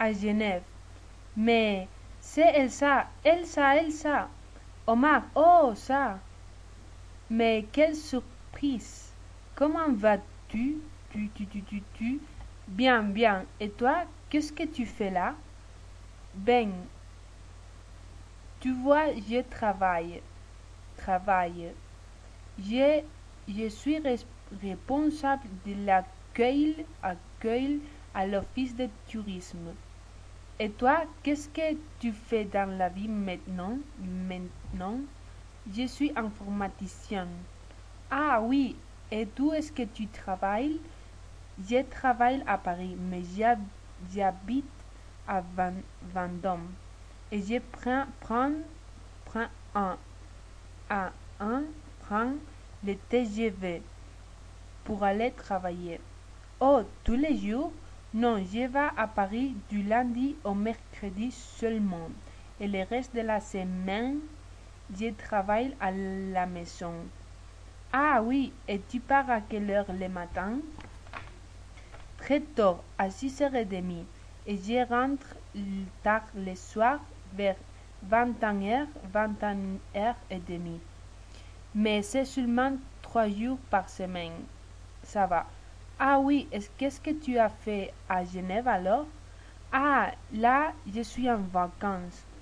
à Genève. Mais c'est Elsa, Elsa, Elsa. Omar, oh ça. Mais quelle surprise. Comment vas-tu? Tu. Bien, bien. Et toi, qu'est-ce que tu fais là? Ben, tu vois, je travaille. Je, je suis responsable de l'accueil à l'office de tourisme. Et toi, qu'est-ce que tu fais dans la vie maintenant? Je suis informaticien. Ah oui, et d'où est-ce que tu travailles? Je travaille à Paris, mais j'habite à Vendôme. Et je prends un, à un, prends le TGV pour aller travailler. Oh, tous les jours? Non, je vais à Paris du lundi au mercredi seulement. Et le reste de la semaine, je travaille à la maison. Ah oui, et tu pars à quelle heure le matin? Très tôt, à 6h30. Et je rentre tard le soir vers 21h, 21h30. Mais c'est seulement 3 jours par semaine. Ça va. Ah oui, qu'est-ce que tu as fait à Genève alors? Ah, là, je suis en vacances.